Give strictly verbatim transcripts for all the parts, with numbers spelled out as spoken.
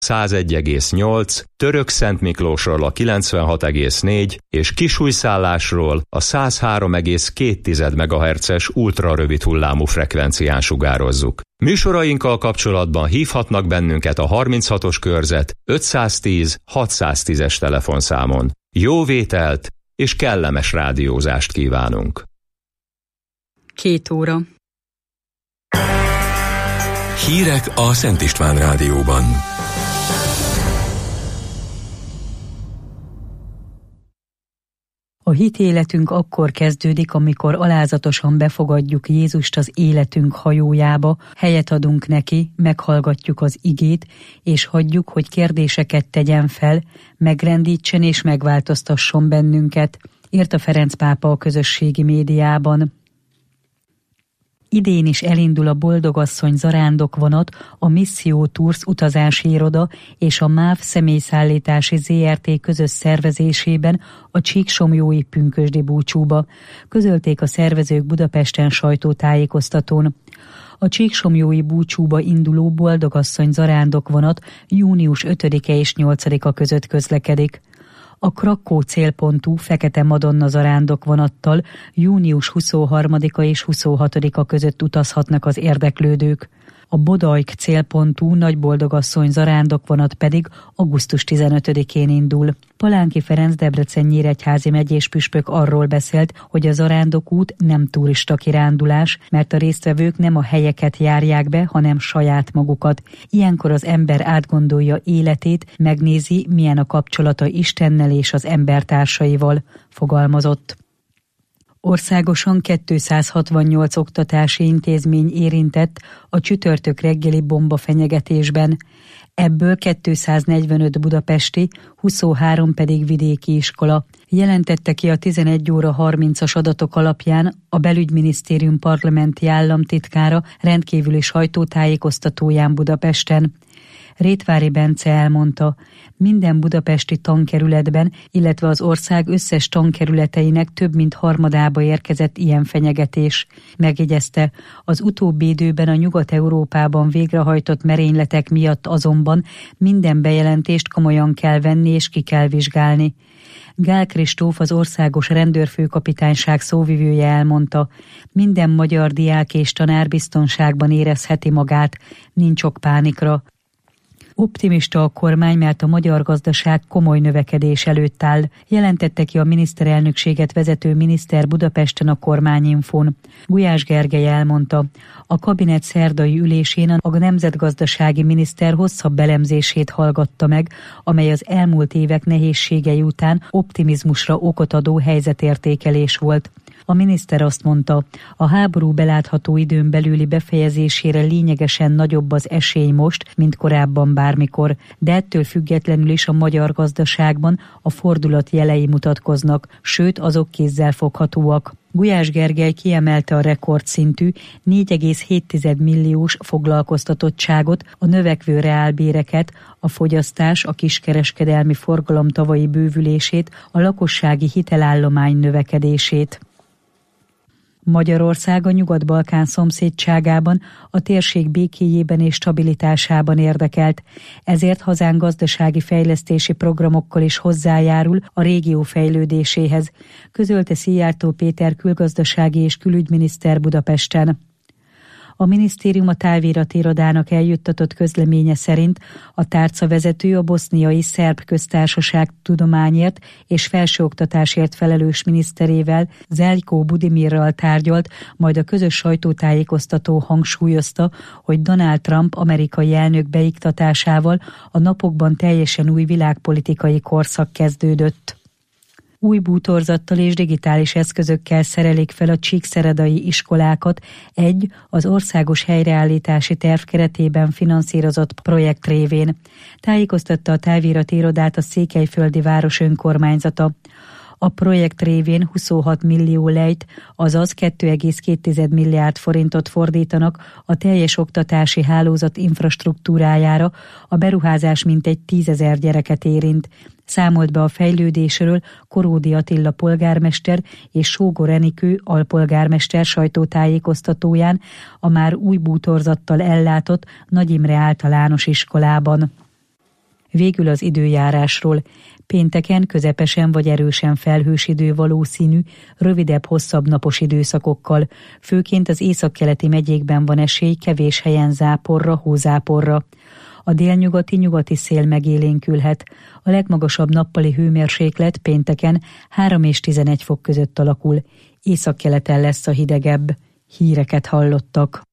százegy egész nyolc, Törökszentmiklósról a kilencvenhat egész négy és Kisújszállásról a száz három egész két megahertzes ultrarövid hullámú frekvencián sugározzuk. Műsorainkkal kapcsolatban hívhatnak bennünket a harminchatos körzet ötszáztíz hatszáztízes telefonszámon. Jó vételt és kellemes rádiózást kívánunk! Két óra. Hírek a Szent István Rádióban. A hitéletünk akkor kezdődik, amikor alázatosan befogadjuk Jézust az életünk hajójába, helyet adunk neki, meghallgatjuk az igét, és hagyjuk, hogy kérdéseket tegyen fel, megrendítsen és megváltoztasson bennünket, írta Ferenc pápa a közösségi médiában. Idén is elindul a Boldogasszony zarándokvonat, a Misszió Tours utazási iroda és a MÁV személyszállítási zé er té közös szervezésében a Csíksomlyói pünkösdi búcsúba, közölték a szervezők Budapesten sajtótájékoztatón. A Csíksomlyói búcsúba induló Boldogasszony zarándokvonat június ötödike és nyolcadika között közlekedik. A Krakkó célpontú Fekete Madonna zarándokvonattal június huszonharmadika és huszonhatodika között utazhatnak az érdeklődők. A Bodajk célpontú Nagyboldogasszony zarándokvonat pedig augusztus tizenötödikén indul. Palánki Ferenc Debrecen-Nyíregyházi megyés püspök arról beszélt, hogy a zarándokút nem turista kirándulás, mert a résztvevők nem a helyeket járják be, hanem saját magukat. Ilyenkor az ember átgondolja életét, megnézi, milyen a kapcsolata Istennel és az embertársaival, fogalmazott. Országosan kétszázhatvannyolc oktatási intézmény érintett a csütörtök reggeli bombafenyegetésben. Ebből kétszáznegyvenöt budapesti, huszonhárom pedig vidéki iskola. Jelentette ki a tizenegy óra harmincas adatok alapján a Belügyminisztérium parlamenti államtitkára rendkívüli sajtótájékoztatóján Budapesten. Rétvári Bence elmondta, minden budapesti tankerületben, illetve az ország összes tankerületeinek több mint harmadába érkezett ilyen fenyegetés. Megjegyezte, az utóbbi időben a Nyugat-Európában végrehajtott merényletek miatt azonban minden bejelentést komolyan kell venni és ki kell vizsgálni. Gál Kristóf, az országos rendőrfőkapitányság szóvivője elmondta, minden magyar diák és tanár biztonságban érezheti magát, nincs ok pánikra. Optimista a kormány, mert a magyar gazdaság komoly növekedés előtt áll, jelentette ki a miniszterelnökséget vezető miniszter Budapesten a Kormányinfón. Gulyás Gergely elmondta, a kabinet szerdai ülésén a nemzetgazdasági miniszter hosszabb elemzését hallgatta meg, amely az elmúlt évek nehézségei után optimizmusra okot adó helyzetértékelés volt. A miniszter azt mondta, a háború belátható időn belüli befejezésére lényegesen nagyobb az esély most, mint korábban bármikor, de ettől függetlenül is a magyar gazdaságban a fordulat jelei mutatkoznak, sőt azok kézzelfoghatóak. Gulyás Gergely kiemelte a rekordszintű négy egész hét milliós foglalkoztatottságot, a növekvő reálbéreket, a fogyasztás, a kiskereskedelmi forgalom tavalyi bővülését, a lakossági hitelállomány növekedését. Magyarország a Nyugat-Balkán szomszédságában, a térség békéjében és stabilitásában érdekelt, ezért hazánk gazdasági fejlesztési programokkal is hozzájárul a régió fejlődéséhez, közölte Szijjártó Péter külgazdasági és külügyminiszter Budapesten. A minisztérium a táviratirodának eljuttatott közleménye szerint a tárcavezető a boszniai szerb köztársaság tudományért és felsőoktatásért felelős miniszterével, Zeljko Budimirral tárgyalt, majd a közös sajtótájékoztató hangsúlyozta, hogy Donald Trump amerikai elnök beiktatásával a napokban teljesen új világpolitikai korszak kezdődött. Új bútorzattal és digitális eszközökkel szerelik fel a csíkszeredai iskolákat egy az országos helyreállítási terv keretében finanszírozott projekt révén. Tájékoztatta a távirati irodát a Székelyföldi város önkormányzata. A projekt révén huszonhat millió lejt, azaz két egész két milliárd forintot fordítanak a teljes oktatási hálózat infrastruktúrájára, a beruházás mintegy tízezer gyereket érint. Számolt be a fejlődésről Koródi Attila polgármester és Sógor Enikő alpolgármester sajtótájékoztatóján a már új bútorzattal ellátott Nagy Imre általános iskolában. Végül az időjárásról. Pénteken közepesen vagy erősen felhős idő valószínű, rövidebb-hosszabb napos időszakokkal. Főként az északkeleti megyékben van esély kevés helyen záporra, hózáporra. A délnyugati nyugati szél megélénkülhet. A legmagasabb nappali hőmérséklet pénteken három és tizenegy fok között alakul. Északkeleten lesz a hidegebb. Híreket hallottak.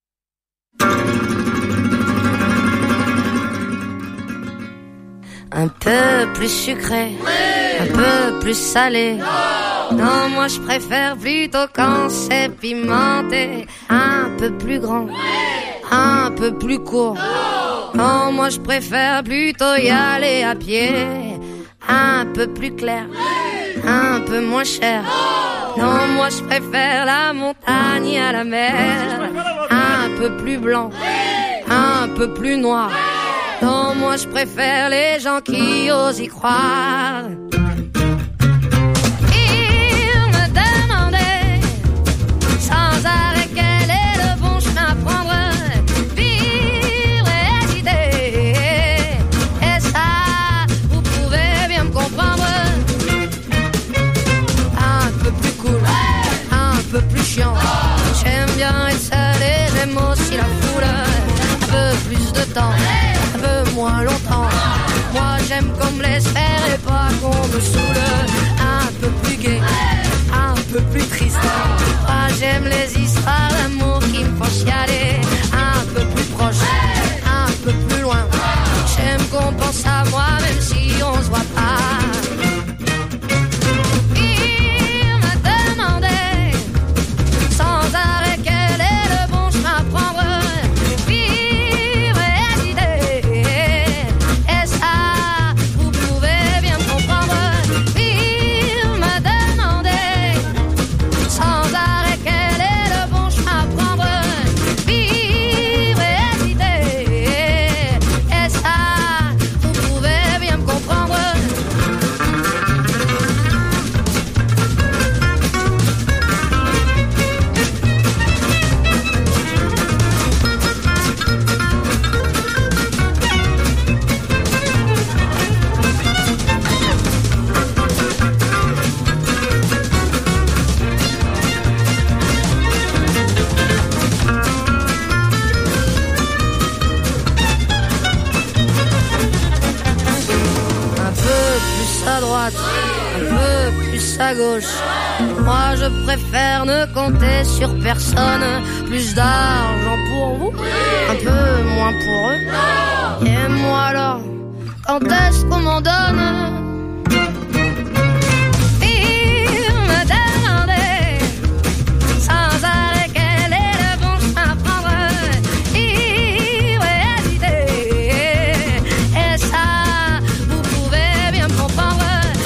Un peu plus sucré, un peu plus salé. Non, moi je préfère plutôt quand c'est pimenté. Un peu plus grand, un peu plus court. Non, moi je préfère plutôt y aller à pied. Un peu plus clair, un peu moins cher. Non, moi je préfère la montagne à la mer. Un peu plus blanc, un peu plus noir. Non, moi je préfère les gens qui osent y croire. Ils me demandaient sans arrêt quel est le bon chemin à prendre. Vivre et hésiter, et ça, vous pouvez bien me comprendre. Un peu plus cool, un peu plus chiant. J'aime bien être seul et j'aime aussi la foule. Un peu plus de temps, un peu moins longtemps. Moi j'aime qu'on me laisse faire et pas qu'on me saoule. Un peu plus gai, un peu plus triste. Moi j'aime les histoires d'amour qui me font chialer. Un peu plus proche, un peu plus loin. J'aime qu'on pense à moi même si on se voit pas. Il m'a demandé sans arrêt quel est le bon chemin à prendre. À gauche, moi je préfère ne compter sur personne. Plus d'argent pour vous, un peu moins pour eux. Et moi alors, quand est-ce qu'on m'en donne? Il me demandait sans arrêt quel est le bon chemin à prendre. Il va hésiter, et ça, vous pouvez bien me comprendre.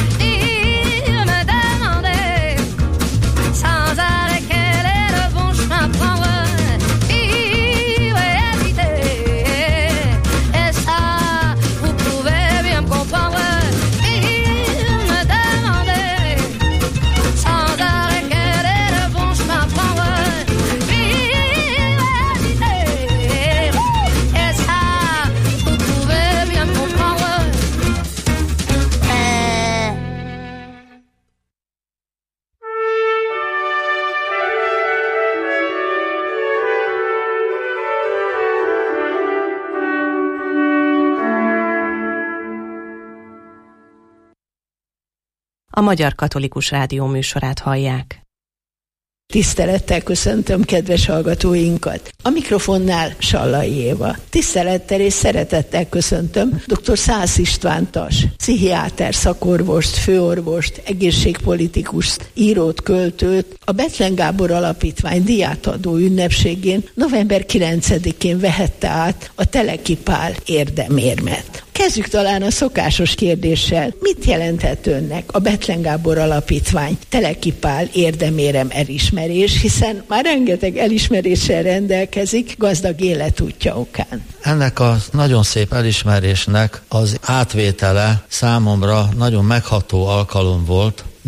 A Magyar Katolikus Rádió műsorát hallják. Tisztelettel köszöntöm kedves hallgatóinkat. A mikrofonnál Sallai Éva. Tisztelettel és szeretettel köszöntöm dr. Szász István Tas, pszichiáter, szakorvost, főorvost, egészségpolitikust, írót, költőt. A Bethlen Gábor Alapítvány díjátadó ünnepségén november kilencedikén vehette át a Teleki Pál érdemérmet. Kezdjük talán a szokásos kérdéssel. Mit jelenthet önnek a Bethlen Gábor Alapítvány Teleki Pál érdemérem elismerés, hiszen már rengeteg elismeréssel rendelkezik gazdag életútja okán? Ennek a nagyon szép elismerésnek az átvétele számomra nagyon megható alkalom volt,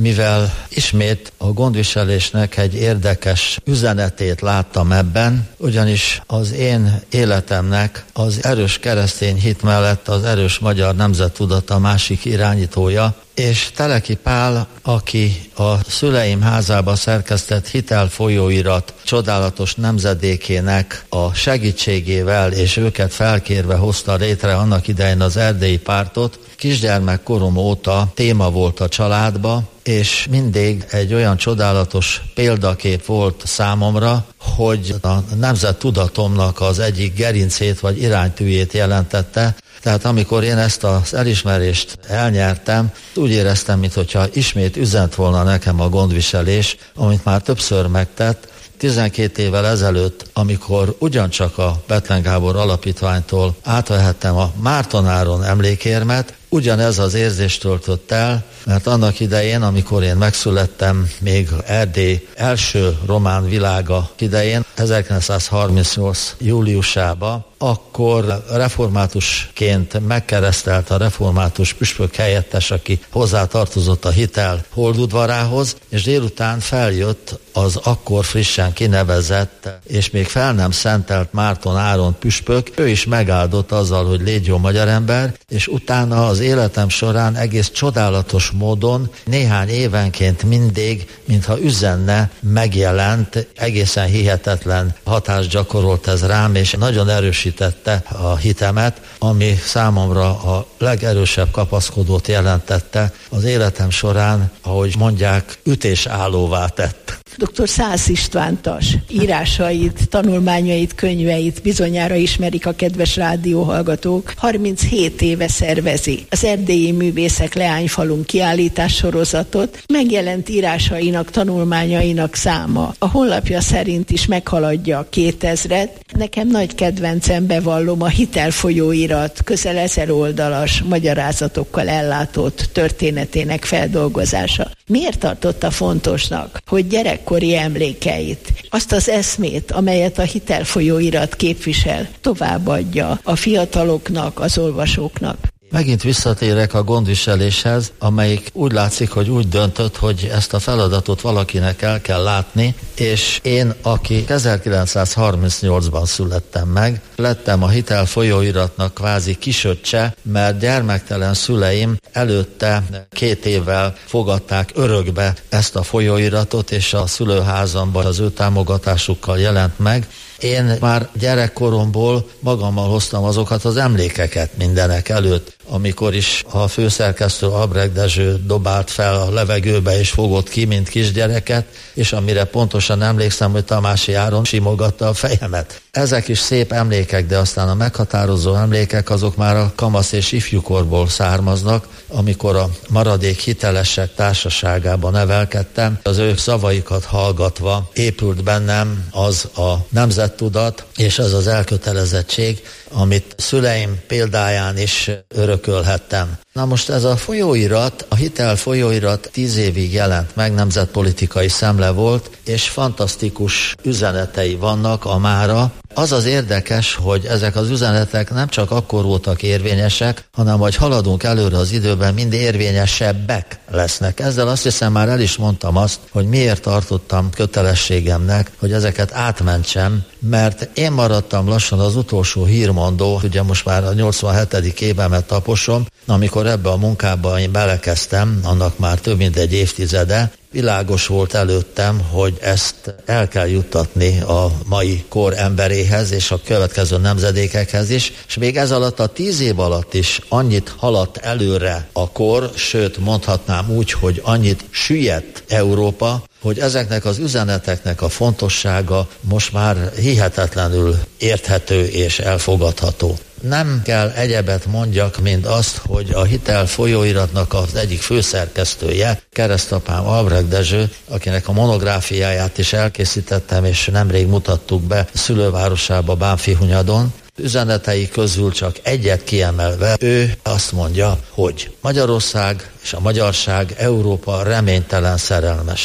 mivel ismét a gondviselésnek egy érdekes üzenetét láttam ebben, ugyanis az én életemnek az erős keresztény hit mellett az erős magyar nemzettudat a másik irányítója, és Teleki Pál, aki a szüleim házába szerkesztett hitelfolyóirat csodálatos nemzedékének a segítségével és őket felkérve hozta létre annak idején az Erdélyi Pártot, kisgyermekkorom óta téma volt a családba, és mindig egy olyan csodálatos példakép volt számomra, hogy a nemzettudatomnak az egyik gerincét vagy iránytűjét jelentette. Tehát amikor én ezt az elismerést elnyertem, úgy éreztem, mintha ismét üzent volna nekem a gondviselés, amit már többször megtett. tizenkét évvel ezelőtt, amikor ugyancsak a Bethlen Gábor Alapítványtól átvehettem a Márton Áron emlékérmet, ugyanez az érzést töltött el, mert annak idején, amikor én megszülettem, még Erdély első román világa idején, ezerkilencszázharmincnyolc júliusában, akkor reformátusként megkeresztelt a református püspök helyettes, aki hozzá tartozott a hitel holdudvarához, és délután feljött az akkor frissen kinevezett és még fel nem szentelt Márton Áron püspök. Ő is megáldott azzal, hogy légy jó magyar ember, és utána az életem során egész csodálatos módon néhány évenként mindig, mintha üzenne, megjelent, egészen hihetetlen hatást gyakorolt ez rám, és nagyon erősítette a hitemet, ami számomra a legerősebb kapaszkodót jelentette az életem során, ahogy mondják, ütésállóvá tett. doktor Szász István Tas írásait, tanulmányait, könyveit bizonyára ismerik a kedves rádióhallgatók. harminchét éve szervezi az Erdélyi Művészek Leányfalun kiállítás sorozatot. Megjelent írásainak, tanulmányainak száma a honlapja szerint is meghaladja a kétezret. Nekem nagy kedvencem, bevallom, a hitelfolyóirat közel ezer oldalas magyarázatokkal ellátott történetének feldolgozása. Miért tartotta fontosnak, hogy gyerekkori emlékeit, azt az eszmét, amelyet a hitelfolyóirat képvisel, továbbadja a fiataloknak, az olvasóknak? Megint visszatérek a gondviseléshez, amelyik úgy látszik, hogy úgy döntött, hogy ezt a feladatot valakinek el kell látni, és én, aki ezerkilencszázharmincnyolcban születtem meg, lettem a hitelfolyóiratnak kvázi kisöccse, mert gyermektelen szüleim előtte két évvel fogadták örökbe ezt a folyóiratot, és a szülőházamban az ő támogatásukkal jelent meg. Én már gyerekkoromból magammal hoztam azokat az emlékeket mindenek előtt, amikor is a főszerkesztő Albrecht Dezső dobált fel a levegőbe és fogott ki, mint kisgyereket, és amire pontosan emlékszem, hogy Tamási Áron simogatta a fejemet. Ezek is szép emlékek, de aztán a meghatározó emlékek azok már a kamasz és ifjúkorból származnak, amikor a maradék hitelesek társaságában nevelkedtem. Az ő szavaikat hallgatva épült bennem az a nemzettudat és az az elkötelezettség, amit szüleim példáján is örökölhettem. Na most ez a folyóirat, a hitel folyóirat tíz évig jelent meg, nemzetpolitikai szemle volt, és fantasztikus üzenetei vannak a mára. Az az érdekes, hogy ezek az üzenetek nem csak akkor voltak érvényesek, hanem hogy haladunk előre az időben, mind érvényesebbek lesznek. Ezzel azt hiszem már el is mondtam azt, hogy miért tartottam kötelességemnek, hogy ezeket átmentsem, mert én maradtam lassan az utolsó hírmondó, ugye most már a nyolcvanhetedik évemet taposom, amikor ebbe a munkába én belekezdtem, annak már több mint egy évtizede. Világos volt előttem, hogy ezt el kell juttatni a mai kor emberéhez és a következő nemzedékekhez is, és még ez alatt a tíz év alatt is annyit haladt előre a kor, sőt mondhatnám úgy, hogy annyit süllyedt Európa, hogy ezeknek az üzeneteknek a fontossága most már hihetetlenül érthető és elfogadható. Nem kell egyebet mondjak, mint azt, hogy a hitel folyóiratnak az egyik főszerkesztője, keresztapám Albrecht Dezső, akinek a monográfiáját is elkészítettem, és nemrég mutattuk be szülővárosába Bánffyhunyadon, üzenetei közül csak egyet kiemelve, ő azt mondja, hogy Magyarország és a magyarság Európa reménytelen szerelmese.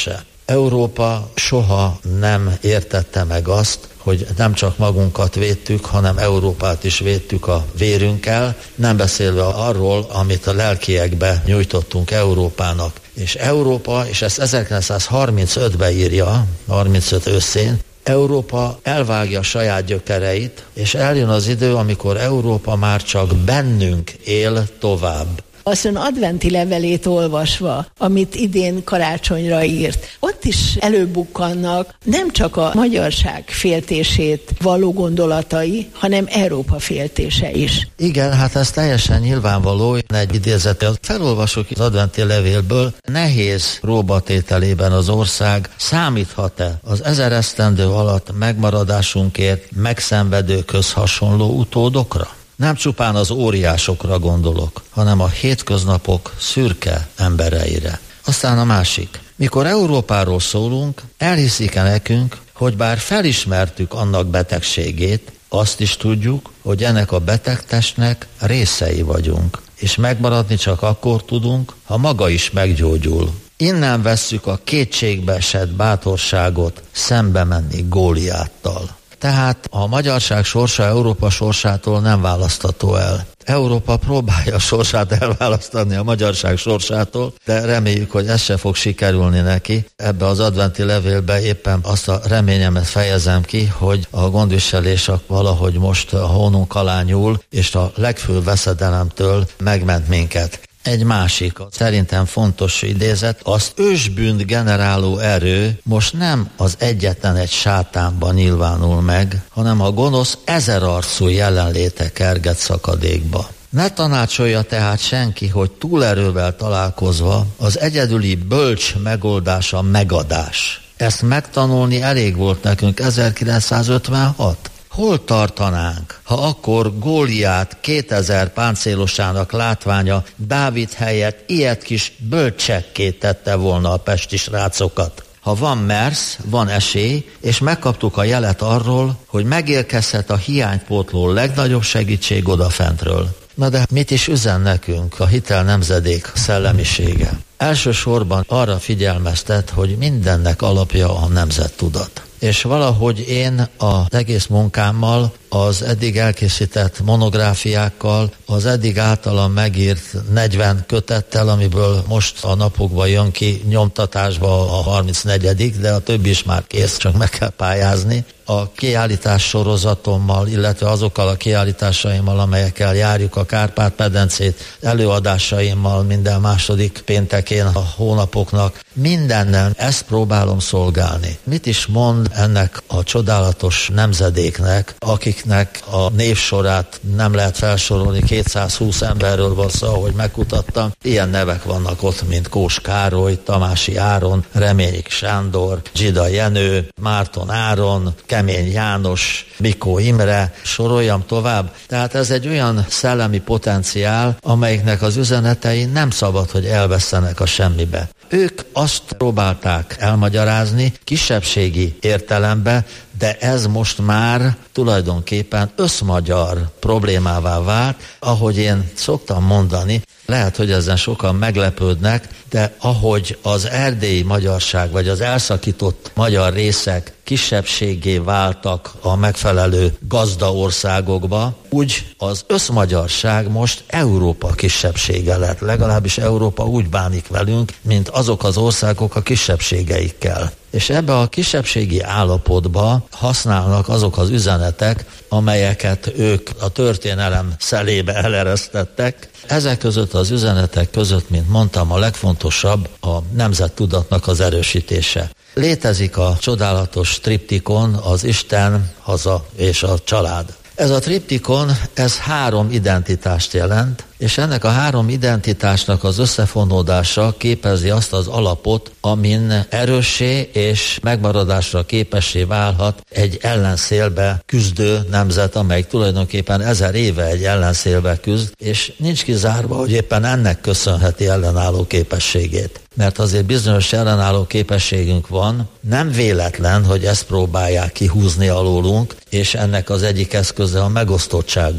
Európa soha nem értette meg azt, hogy nem csak magunkat védtük, hanem Európát is védtük a vérünkkel, nem beszélve arról, amit a lelkiekbe nyújtottunk Európának. És Európa, és ezt ezerkilencszázharmincötben írja, harmincöt őszén, Európa elvágja saját gyökereit, és eljön az idő, amikor Európa már csak bennünk él tovább. Az ön adventi levelét olvasva, amit idén karácsonyra írt, ott is előbukkannak nem csak a magyarság féltését való gondolatai, hanem Európa féltése is. Igen, hát ez teljesen nyilvánvaló. Egy idézetet felolvasok az adventi levélből. Nehéz próbatételében az ország számíthat-e az ezer esztendő alatt megmaradásunkért megszenvedőkhöz hasonló utódokra? Nem csupán az óriásokra gondolok, hanem a hétköznapok szürke embereire. Aztán a másik. Mikor Európáról szólunk, elhiszik-e nekünk, hogy bár felismertük annak betegségét, azt is tudjuk, hogy ennek a betegtestnek részei vagyunk, és megmaradni csak akkor tudunk, ha maga is meggyógyul. Innen vesszük a kétségbe esett bátorságot szembe menni Góliáttal. Tehát a magyarság sorsa Európa sorsától nem választható el. Európa próbálja a sorsát elválasztani a magyarság sorsától, de reméljük, hogy ez se fog sikerülni neki. Ebbe az adventi levélbe éppen azt a reményemet fejezem ki, hogy a gondviselés valahogy most a hónunk alá nyúl, és a legfőbb veszedelemtől megment minket. Egy másik, szerintem fontos idézet, az ősbűnt generáló erő most nem az egyetlen egy sátánban nyilvánul meg, hanem a gonosz ezerarcú jelenléte kerget szakadékba. Ne tanácsolja tehát senki, hogy túlerővel találkozva az egyedüli bölcs megoldás a megadás. Ezt megtanulni elég volt nekünk ezerkilencszázötvenhat. Hol tartanánk, ha akkor Góliát kétezer páncélosának látványa Dávid helyett ilyet kis bölcsekké tette volna a pesti srácokat? Ha van mersz, van esély, és megkaptuk a jelet arról, hogy megérkezhet a hiánypótló legnagyobb segítség odafentről. Na de mit is üzen nekünk a hitel nemzedék szellemisége? Elsősorban arra figyelmeztet, hogy mindennek alapja a nemzettudat. És valahogy én az egész munkámmal, az eddig elkészített monográfiákkal, az eddig általam megírt negyven kötettel, amiből most a napokban jön ki nyomtatásba a harmincnegyedik, de a többi is már kész, csak meg kell pályázni. A kiállítás sorozatommal, illetve azokkal a kiállításaimmal, amelyekkel járjuk a Kárpát-medencét, előadásaimmal minden második péntekén a hónapoknak, mindennel ezt próbálom szolgálni. Mit is mond ennek a csodálatos nemzedéknek, akiknek a névsorát nem lehet felsorolni, kétszázhúsz emberről van szó, ahogy megkutattam. Ilyen nevek vannak ott, mint Kós Károly, Tamási Áron, Reményik Sándor, Zsida Jenő, Márton Áron, Kemény János, Mikó Imre, soroljam tovább. Tehát ez egy olyan szellemi potenciál, amelyiknek az üzenetei nem szabad, hogy elvesztenek a semmibe. Ők azt próbálták elmagyarázni kisebbségi értelembe, de ez most már tulajdonképpen összmagyar problémává vált, ahogy én szoktam mondani, lehet, hogy ezen sokan meglepődnek, de ahogy az erdélyi magyarság, vagy az elszakított magyar részek kisebbségé váltak a megfelelő gazda országokba, úgy az összmagyarság most Európa kisebbsége lett. Legalábbis Európa úgy bánik velünk, mint azok az országok a kisebbségeikkel. És ebbe a kisebbségi állapotba használnak azok az üzenetek, amelyeket ők a történelem szelébe eleresztettek. Ezek között az üzenetek között, mint mondtam, a legfontosabb a nemzettudatnak az erősítése. Létezik a csodálatos triptikon, az Isten, haza és a család. Ez a triptikon, ez három identitást jelent, és ennek a három identitásnak az összefonódása képezi azt az alapot, amin erőssé és megmaradásra képessé válhat egy ellenszélbe küzdő nemzet, amelyik tulajdonképpen ezer éve egy ellenszélbe küzd, és nincs kizárva, hogy éppen ennek köszönheti ellenálló képességét. Mert azért bizonyos ellenálló képességünk van, nem véletlen, hogy ezt próbálják kihúzni alólunk, és ennek az egyik eszköze a megosztottságunk.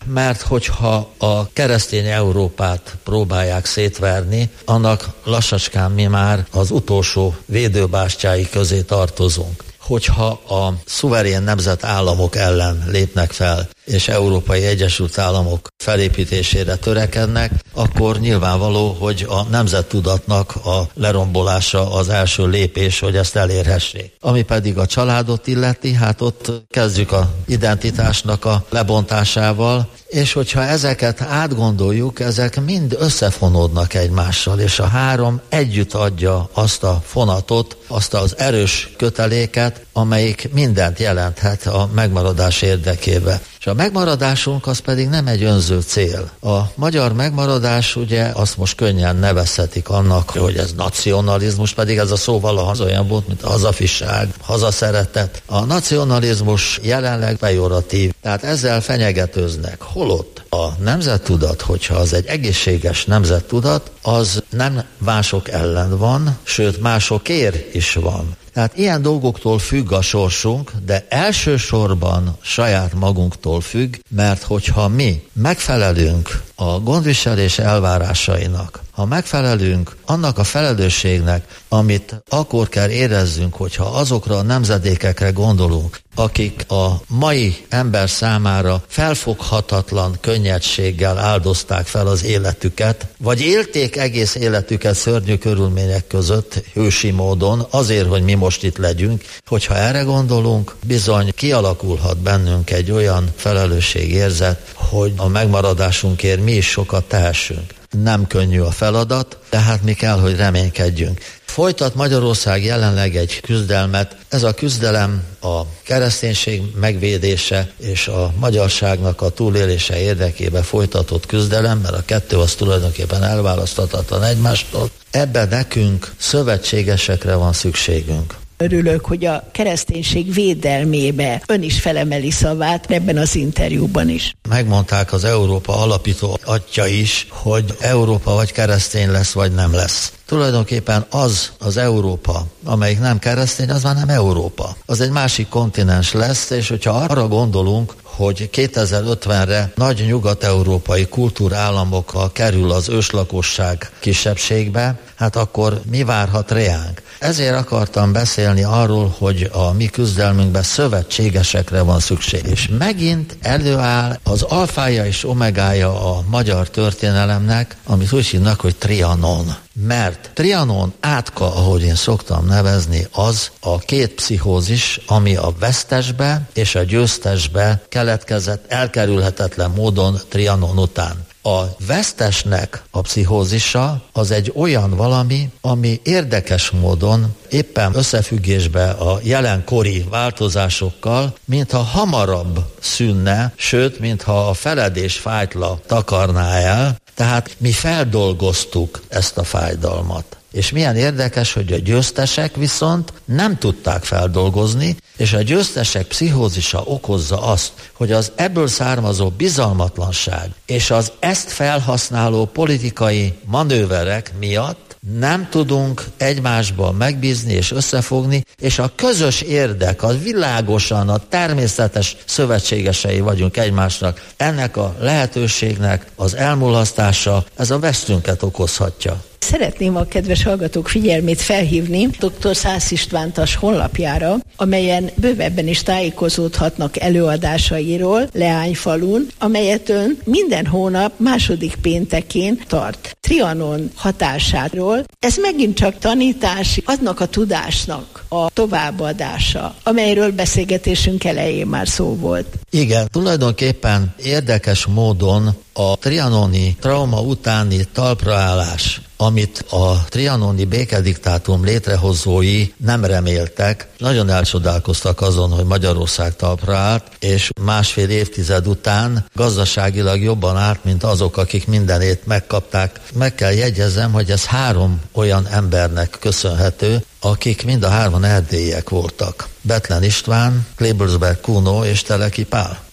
mert hogyha a keresztény Európát próbálják szétverni, annak lassacskán mi már az utolsó védőbástyái közé tartozunk. Hogyha a szuverén nemzetállamok ellen lépnek fel, és Európai Egyesült Államok felépítésére törekednek, akkor nyilvánvaló, hogy a nemzettudatnak a lerombolása az első lépés, hogy ezt elérhessék. Ami pedig a családot illeti, hát ott kezdjük a identitásnak a lebontásával, és hogyha ezeket átgondoljuk, ezek mind összefonódnak egymással, és a három együtt adja azt a fonatot, azt az erős köteléket, amelyik mindent jelenthet a megmaradás érdekében. És a megmaradásunk az pedig nem egy önző cél. A magyar megmaradás, ugye azt most könnyen nevezhetik annak, hogy ez nacionalizmus, pedig ez a szó valaha olyan volt, mint a hazafiság, hazaszeretet. A nacionalizmus jelenleg pejoratív, tehát ezzel fenyegetőznek. Holott a nemzettudat, hogyha az egy egészséges nemzettudat, az nem mások ellen van, sőt másokért is van. Tehát ilyen dolgoktól függ a sorsunk, de elsősorban saját magunktól függ, mert hogyha mi megfelelünk a gondviselés elvárásainak, ha megfelelünk annak a felelősségnek, amit akkor kell érezzünk, hogyha azokra a nemzedékekre gondolunk, akik a mai ember számára felfoghatatlan könnyedséggel áldozták fel az életüket, vagy élték egész életüket szörnyű körülmények között, hősi módon, azért, hogy mi most itt legyünk, hogyha erre gondolunk, bizony kialakulhat bennünk egy olyan felelősségérzet, hogy a megmaradásunkért mi is sokat tehessünk. Nem könnyű a feladat, tehát mi kell, hogy reménykedjünk. Folytat Magyarország jelenleg egy küzdelmet. Ez a küzdelem a kereszténység megvédése és a magyarságnak a túlélése érdekében folytatott küzdelem, mert a kettő az tulajdonképpen elválaszthatatlan egymástól. Ebben nekünk szövetségesekre van szükségünk. Örülök, hogy a kereszténység védelmébe ön is felemeli szavát ebben az interjúban is. Megmondták az Európa alapító atya is, hogy Európa vagy keresztény lesz, vagy nem lesz. Tulajdonképpen az az Európa, amelyik nem keresztény, az már nem Európa. Az egy másik kontinens lesz, és hogyha arra gondolunk, hogy kétezer-ötvenre nagy nyugat-európai kultúrállamokkal kerül az őslakosság kisebbségbe, hát akkor mi várhat reánk? Ezért akartam beszélni arról, hogy a mi küzdelmünkben szövetségesekre van szükség. És megint előáll az alfája és omegája a magyar történelemnek, amit úgy hívnak, hogy Trianon. Mert Trianon átka, ahogy én szoktam nevezni, az a két pszichózis, ami a vesztesbe és a győztesbe keletkezett elkerülhetetlen módon Trianon után. A vesztesnek a pszichózisa az egy olyan valami, ami érdekes módon éppen összefüggésbe a jelenkori változásokkal, mintha hamarabb szűnne, sőt, mintha a feledés fájtla takarná el, tehát mi feldolgoztuk ezt a fájdalmat. És milyen érdekes, hogy a győztesek viszont nem tudták feldolgozni, és a győztesek pszichózisa okozza azt, hogy az ebből származó bizalmatlanság és az ezt felhasználó politikai manőverek miatt nem tudunk egymásban megbízni és összefogni, és a közös érdek, az világosan a természetes szövetségesei vagyunk egymásnak. Ennek a lehetőségnek az elmulasztása, ez a vesztünket okozhatja. Szeretném a kedves hallgatók figyelmét felhívni dr. Szász István Tas honlapjára, amelyen bővebben is tájékozódhatnak előadásairól Leányfalun, amelyet ön minden hónap második péntekén tart. Trianon hatásáról. Ez megint csak tanítás, aznak a tudásnak a továbbadása, amelyről beszélgetésünk elején már szó volt. Igen, tulajdonképpen érdekes módon a trianoni trauma utáni talpraállás, amit a trianoni békediktátum létrehozói nem reméltek, nagyon elcsodálkoztak azon, hogy Magyarország talpra állt, és másfél évtized után gazdaságilag jobban állt, mint azok, akik mindenét megkapták. Meg kell jegyezzem, hogy ez három olyan embernek köszönhető, akik mind a hárman erdélyiek voltak. Bethlen István, Klebersberg Kuno és Teleki Pál.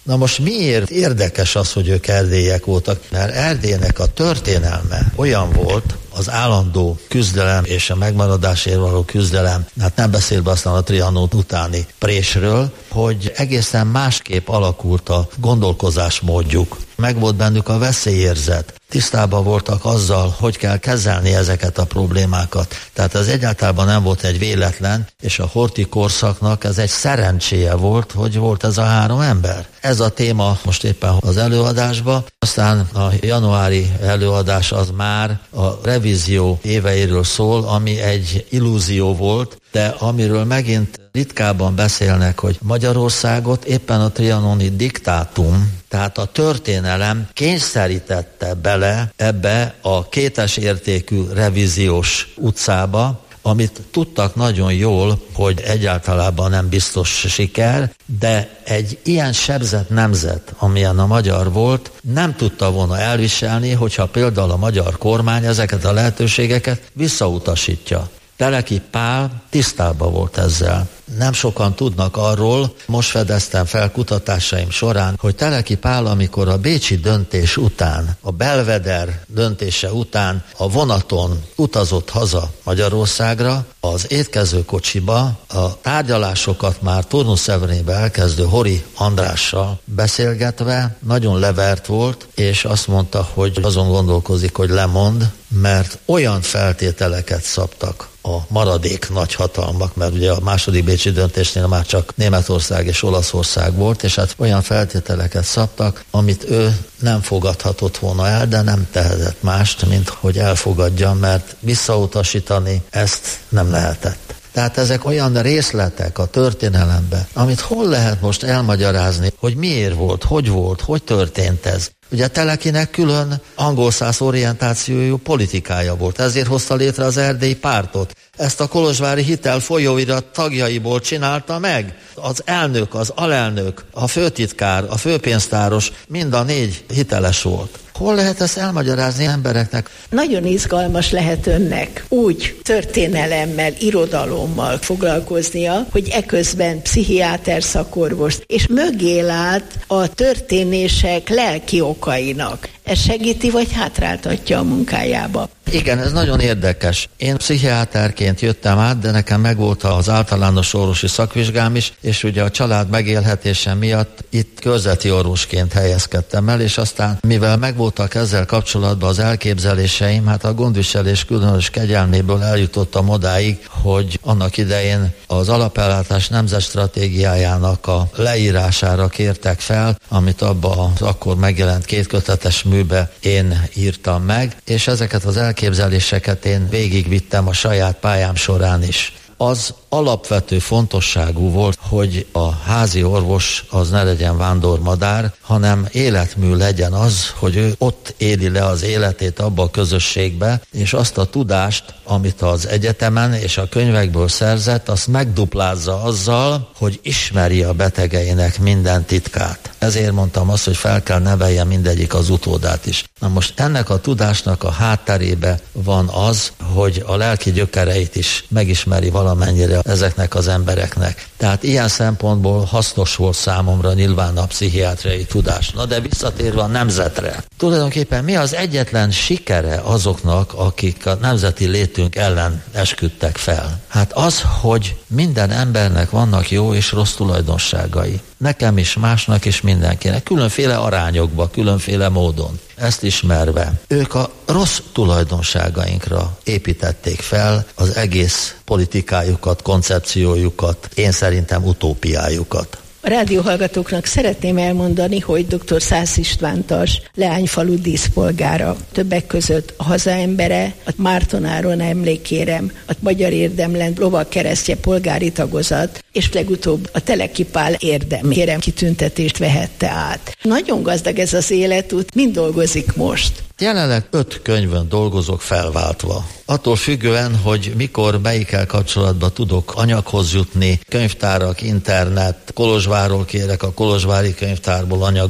Na most miért érdekes az, hogy ők erdélyek voltak? Mert Erdélynek a történelme olyan volt, az állandó küzdelem és a megmaradásért való küzdelem, hát nem beszélve aztán a Trianon utáni présről, hogy egészen másképp alakult a gondolkozásmódjuk. Megvolt bennük a veszélyérzet. Tisztában voltak azzal, hogy kell kezelni ezeket a problémákat. Tehát ez egyáltalán nem volt egy véletlen, és a Horthy korszaknak ez egy szerencséje volt, hogy volt ez a három ember. Ez a téma most éppen az előadásban. Aztán a januári előadás az már a revízió éveiről szól, ami egy illúzió volt, de amiről megint ritkában beszélnek, hogy Magyarországot éppen a trianoni diktátum, tehát a történelem kényszerítette bele ebbe a kétes értékű revíziós utcába, amit tudtak nagyon jól, hogy egyáltalában nem biztos siker, de egy ilyen sebzett nemzet, amilyen a magyar volt, nem tudta volna elviselni, hogyha például a magyar kormány ezeket a lehetőségeket visszautasítja. Teleki Pál tisztában volt ezzel. Nem sokan tudnak arról, most fedeztem fel kutatásaim során, hogy Teleki Pál, amikor a bécsi döntés után, a Belveder döntése után a vonaton utazott haza Magyarországra, az étkezőkocsiba a tárgyalásokat már Turnus Severénbe elkezdő Hori Andrással beszélgetve nagyon levert volt, és azt mondta, hogy azon gondolkozik, hogy lemond, mert olyan feltételeket szabtak a maradék nagyhatalmak, mert ugye a második bécsi döntésnél már csak Németország és Olaszország volt, és hát olyan feltételeket szabtak, amit ő nem fogadhatott volna el, de nem tehetett mást, mint hogy elfogadja, mert visszautasítani ezt nem lehetett. Tehát ezek olyan részletek a történelemben, amit hol lehet most elmagyarázni, hogy miért volt, hogy volt, hogy történt ez. Ugye Telekinek külön angolszász orientációjú politikája volt, ezért hozta létre az erdélyi pártot. Ezt a kolozsvári hitel folyóirat tagjaiból csinálta meg. Az elnök, az alelnök, a főtitkár, a főpénztáros, mind a négy hiteles volt. Hol lehet ezt elmagyarázni embereknek? Nagyon izgalmas lehet önnek úgy történelemmel, irodalommal foglalkoznia, hogy eközben pszichiáter szakorvos, és mögé lát a történések lelki okainak. Ez segíti, vagy hátráltatja a munkájába? Igen, ez nagyon érdekes. Én pszichiáterként jöttem át, de nekem megvolt az általános orvosi szakvizsgám is, és ugye a család megélhetése miatt itt körzeti orvosként helyezkedtem el, és aztán mivel megvoltak ezzel kapcsolatban az elképzeléseim, hát a gondviselés különös kegyelméből eljutottam odáig, hogy annak idején az alapellátás nemzetstratégiájának a leírására kértek fel, amit abba az akkor megjelent kétkötetes műbe én írtam meg, és ezeket az elképzeléseket én végigvittem a saját pályám során is. Az alapvető fontosságú volt, hogy a házi orvos az ne legyen vándormadár, hanem életmű legyen az, hogy ő ott éli le az életét abba a közösségbe, és azt a tudást, amit az egyetemen és a könyvekből szerzett, azt megduplázza azzal, hogy ismeri a betegeinek minden titkát. Ezért mondtam azt, hogy fel kell nevelje mindegyik az utódát is. Na most ennek a tudásnak a hátterébe van az, hogy a lelki gyökereit is megismeri valamennyire ezeknek az embereknek. Tehát ilyen szempontból hasznos volt számomra nyilván a pszichiátriai tudás. Na de visszatérve a nemzetre. Tulajdonképpen mi az egyetlen sikere azoknak, akik a nemzeti létünk ellen esküdtek fel? Hát az, hogy minden embernek vannak jó és rossz tulajdonságai. Nekem is, másnak is, mindenkinek. Különféle arányokba, különféle módon. Ezt ismerve, ők a rossz tulajdonságainkra építették fel az egész politikájukat, koncepciójukat, én szerintem utópiájukat. A rádióhallgatóknak szeretném elmondani, hogy dr. Szász István Tas Leányfalu díszpolgára, többek között a hazaembere, a Márton Áron emlékérem, a Magyar Érdemlen lovagkeresztje polgári tagozat, és legutóbb a Teleki Pál érdemkérem kitüntetést vehette át. Nagyon gazdag ez az életút, mind dolgozik most? Jelenleg öt könyvön dolgozok felváltva. Attól függően, hogy mikor, melyikkel kapcsolatban tudok anyaghoz jutni, könyvtárak, internet, Kolozsvárról kérek a kolozsvári könyvtárból anyagokat,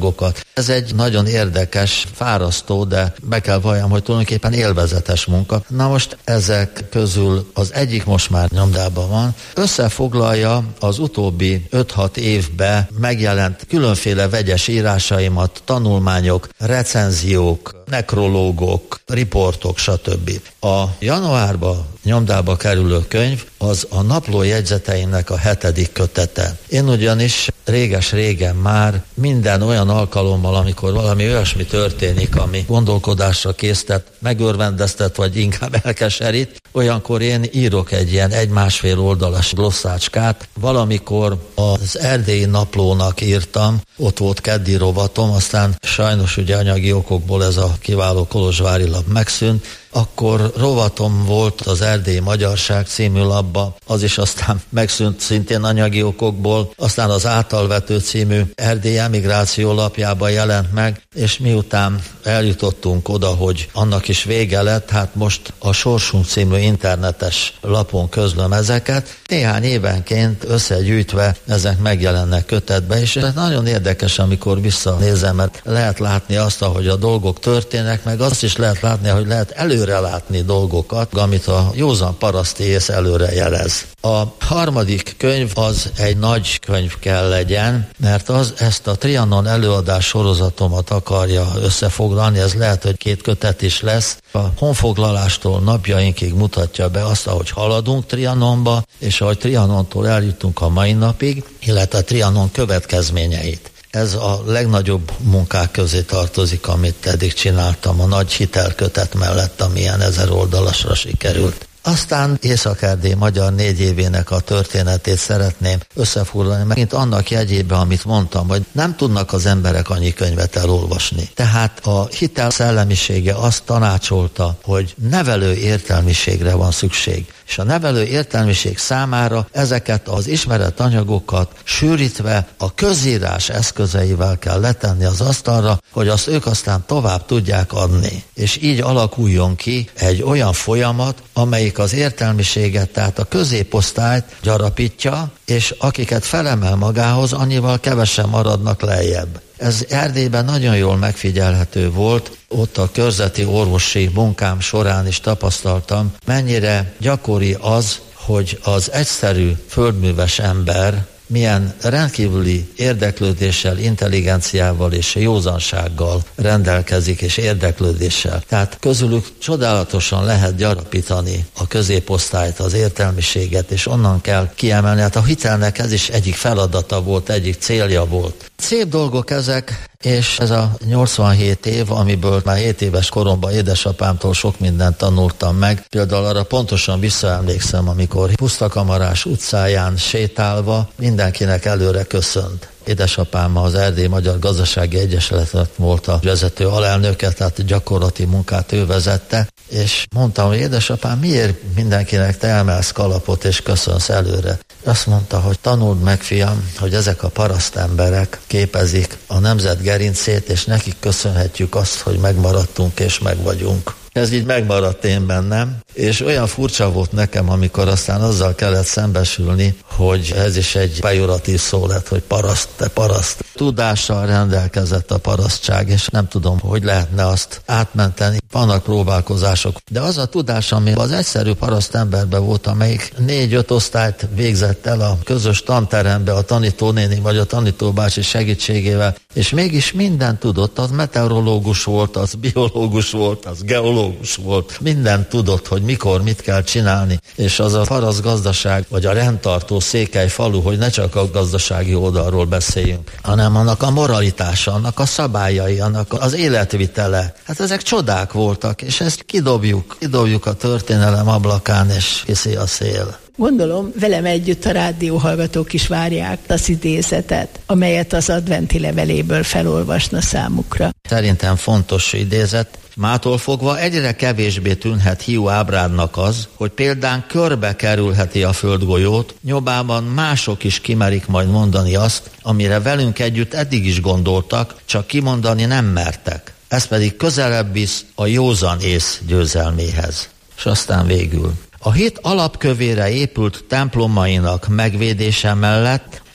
Ez egy nagyon érdekes, fárasztó, de be kell valljam, hogy tulajdonképpen élvezetes munka. Na most ezek közül az egyik most már nyomdában van, összefoglalja az utóbbi öt-hat évben megjelent különféle vegyes írásaimat, tanulmányok, recenziók, nekrológok, riportok, stb. A januárban nyomdába kerülő könyv az a napló jegyzeteimnek a hetedik kötete. Én ugyanis réges-régen már minden olyan alkalommal, amikor valami olyasmi történik, ami gondolkodásra késztet, megörvendeztet, vagy inkább elkeserít, olyankor én írok egy ilyen egy-másfél oldalas glosszácskát. Valamikor az Erdélyi Naplónak írtam, ott volt keddi rovatom, aztán sajnos ugye anyagi okokból ez a kiváló kolozsvári lap megszűnt, akkor rovatom volt az Erdélyi Magyarság című labba, az is aztán megszűnt szintén anyagi okokból, aztán az Általvető című Erdélyi emigráció lapjában jelent meg, és miután eljutottunk oda, hogy annak is vége lett, hát most a Sorsunk című internetes lapon közlöm ezeket, néhány évenként összegyűjtve ezek megjelennek kötetbe, és ez nagyon érdekes, amikor visszanézem, mert lehet látni azt, ahogy a dolgok történnek, meg azt is lehet látni, hogy lehet előre látni dolgokat, amit a józan paraszti ész előre jelez. A harmadik könyv az egy nagy könyv kell legyen, mert az ezt a Trianon előadás sorozatomat akarja összefoglalni, ez lehet, hogy két kötet is lesz. A honfoglalástól napjainkig mutatja be azt, ahogy haladunk Trianonba, és ahogy Trianontól eljutunk a mai napig, illetve a Trianon következményeit. Ez a legnagyobb munkák közé tartozik, amit eddig csináltam a nagy hitelkötet mellett, amilyen ezer oldalasra sikerült. Aztán Észak-Erdély magyar négy évének a történetét szeretném összefoglalni, megint annak jegyében, amit mondtam, hogy nem tudnak az emberek annyi könyvet elolvasni. Tehát a hitel szellemisége azt tanácsolta, hogy nevelő értelmiségre van szükség. És a nevelő értelmiség számára ezeket az ismert anyagokat sűrítve a közírás eszközeivel kell letenni az asztalra, hogy azt ők aztán tovább tudják adni. És így alakuljon ki egy olyan folyamat, amelyik az értelmiséget, tehát a középosztályt gyarapítja, és akiket felemel magához, annyival kevesen maradnak lejjebb. Ez Erdélyben nagyon jól megfigyelhető volt, ott a körzeti orvosi munkám során is tapasztaltam, mennyire gyakori az, hogy az egyszerű földműves ember milyen rendkívüli érdeklődéssel, intelligenciával és józansággal rendelkezik, és érdeklődéssel. Tehát közülük csodálatosan lehet gyarapítani a középosztályt, az értelmiséget, és onnan kell kiemelni. Hát a hitelnek ez is egyik feladata volt, egyik célja volt. Szép dolgok ezek, és ez a nyolcvanhét év, amiből már hét éves koromban édesapámtól sok mindent tanultam meg. Például arra pontosan visszaemlékszem, amikor Pusztakamarás utcáján sétálva mindenkinek előre köszönt. Édesapám az Erdélyi Magyar Gazdasági Egyesületnek volt a vezető alelnöke, tehát gyakorlati munkát ő vezette, és mondtam, hogy édesapám, miért mindenkinek te emelsz kalapot és köszönsz előre? Azt mondta, hogy tanuld meg, fiam, hogy ezek a parasztemberek képezik a nemzet gerincét, és nekik köszönhetjük azt, hogy megmaradtunk és megvagyunk. Ez így megmaradt én bennem, és olyan furcsa volt nekem, amikor aztán azzal kellett szembesülni, hogy ez is egy pejoratív szó lett, hogy paraszt, te paraszt. Tudással rendelkezett a parasztság, és nem tudom, hogy lehetne azt átmenteni. Vannak próbálkozások, de az a tudás, ami az egyszerű paraszt emberben volt, amelyik négy-öt osztályt végzett el a közös tanterembe a tanítónéni vagy a tanítóbácsi segítségével, és mégis mindent tudott, az meteorológus volt, az biológus volt, az geológus volt, mindent tudott, hogy mikor mit kell csinálni, és az a paraszt gazdaság, vagy a rendtartó székely falu, hogy ne csak a gazdasági oldalról beszéljünk, hanem annak a moralitása, annak a szabályai, annak az életvitele. Hát ezek csodák voltak, és ezt kidobjuk, kidobjuk a történelem ablakán, és kiszi a szél. Gondolom, velem együtt a rádióhallgatók is várják az idézetet, amelyet az adventi leveléből felolvasna számukra. Szerintem fontos idézet. Mától fogva egyre kevésbé tűnhet hiú ábrádnak az, hogy példán körbe kerülheti a földgolyót, nyomában mások is kimerik majd mondani azt, amire velünk együtt eddig is gondoltak, csak kimondani nem mertek. Ez pedig közelebb visz a józan ész győzelméhez. És aztán végül. A hit alapkövére épült templomainak megvédése mellett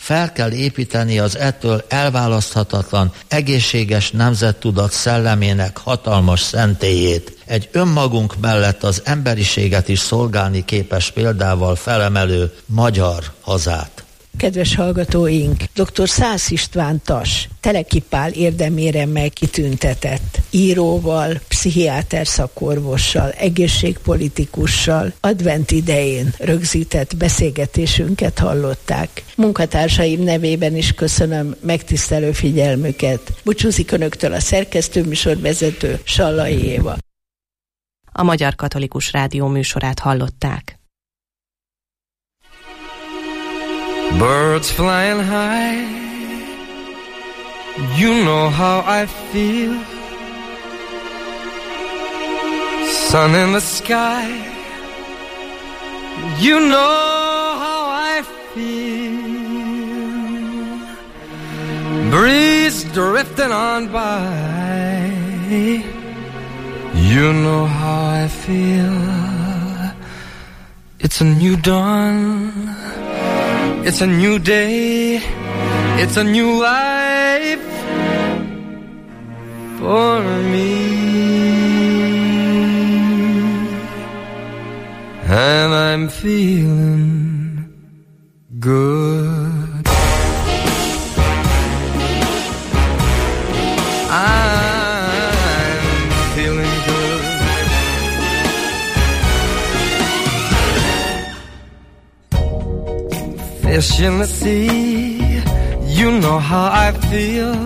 fel kell építeni az ettől elválaszthatatlan, egészséges nemzettudat szellemének hatalmas szentélyét, egy önmagunk mellett az emberiséget is szolgálni képes példával felemelő magyar hazát. Kedves hallgatóink, dr. Szász István Tas, Teleki Pál érdeméremmel kitüntetett íróval, pszichiáter szakorvossal, egészségpolitikussal advent idején rögzített beszélgetésünket hallották. Munkatársaim nevében is köszönöm megtisztelő figyelmüket. Búcsúzik önöktől a szerkesztőműsorvezető Sallai Éva. A Magyar Katolikus Rádió műsorát hallották. Birds flying high, you know how I feel. Sun in the sky, you know how I feel. Breeze drifting on by, you know how I feel. It's a new dawn, it's a new day, it's a new life for me. And I'm feeling good. I'm feeling good. Fish in the sea, you know how I feel.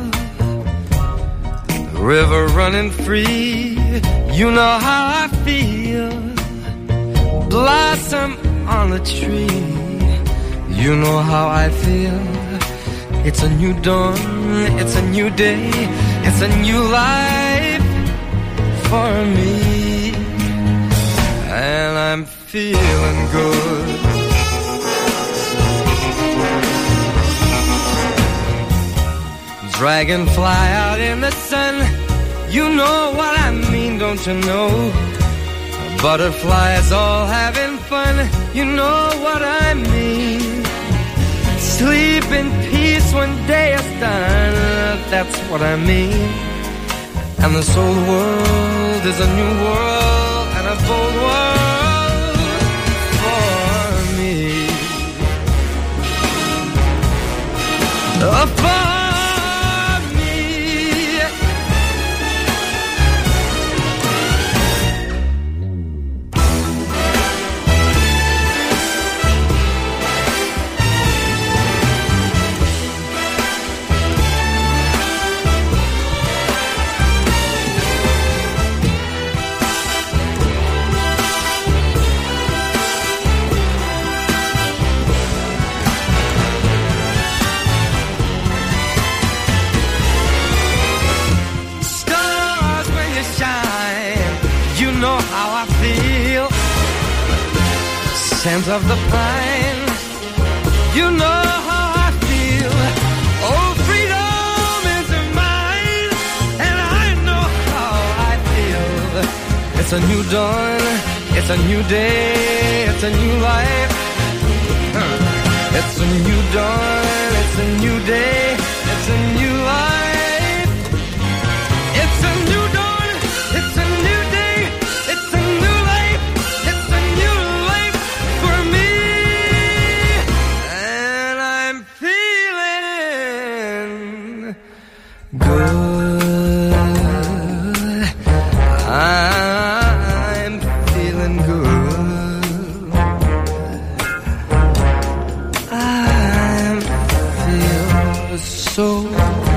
The river running free, you know how I feel. Blossom on the tree, you know how I feel. It's a new dawn, it's a new day, it's a new life for me. And I'm feeling good. Dragonfly out in the sun, you know what I mean, don't you know? Butterflies all having fun, you know what I mean. Sleep in peace when day is done, that's what I mean. And this old world is a new world and a bold world for me. Oh, for scent of the pine, you know how I feel. Oh, freedom is mine, and I know how I feel. It's a new dawn, it's a new day, it's a new life. It's a new dawn, it's a new day, it's a new life. It's a new dawn, it's a new day, it's a new life. It's a new life for me, and I'm feeling good. I'm feeling good. I feel so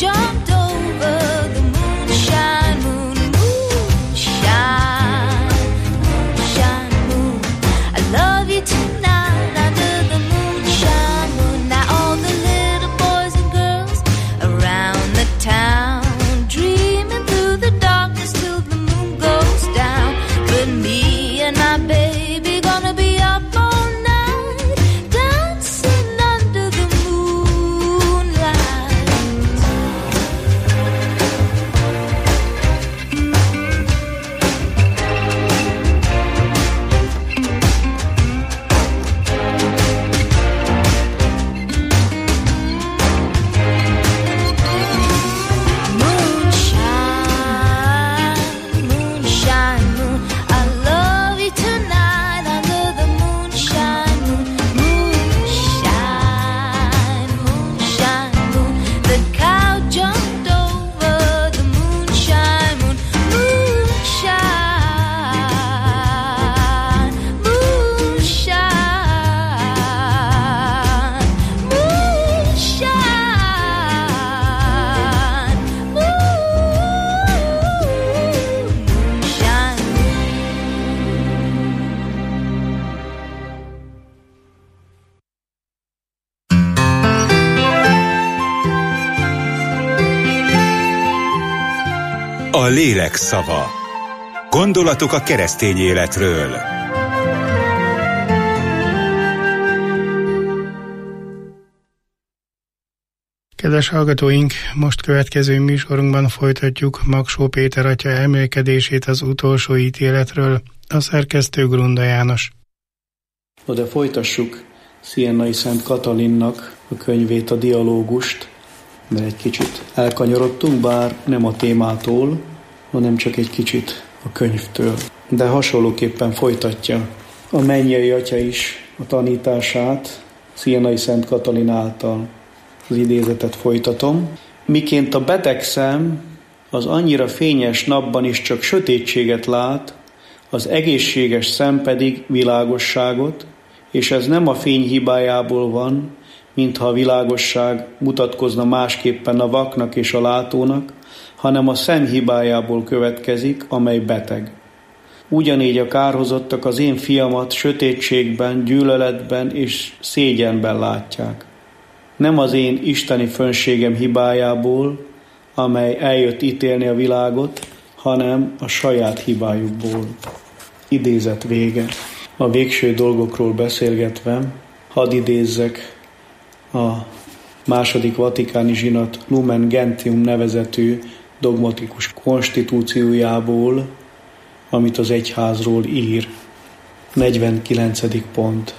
jumped over the moonshine moon, moonshine, moonshine moon. I love you tonight under the moonshine moon. Now all the little boys and girls around the town dreaming through the darkness till the moon goes down. But me and my baby gonna be up all night dancing under the moonlight. Moonshine, moonshine moon. I love you tonight under the moonshine moon, moonshine, moonshine moon. The cow jumped over the moonshine moon, moonshine, moonshine, moonshine, moonshine. A lélek szava. Gondolatok a keresztény életről. Kedves hallgatóink, most következő műsorunkban folytatjuk Magsó Péter atya elmélkedését az utolsó ítéletről, a szerkesztő Grunda János. No, de folytassuk Siennai Szent Katalinnak a könyvét, a dialógust, mert egy kicsit elkanyarodtunk, bár nem a témától, hanem csak egy kicsit a könyvtől. De hasonlóképpen folytatja a mennyei atya is a tanítását Siennai Szent Katalin által. Az idézetet folytatom. Miként a beteg szem az annyira fényes napban is csak sötétséget lát, az egészséges szem pedig világosságot, és ez nem a fény hibájából van, mintha a világosság mutatkozna másképpen a vaknak és a látónak, hanem a szem hibájából következik, amely beteg. Ugyanígy a kárhozottak az én fiamat sötétségben, gyűlöletben és szégyenben látják. Nem az én isteni fönségem hibájából, amely eljött ítélni a világot, hanem a saját hibájukból. Idézet vége. A végső dolgokról beszélgetve, hadd idézzek a második vatikáni zsinat Lumen Gentium nevezetű dogmatikus konstitúciójából, amit az egyházról ír. negyvenkilencedik pont.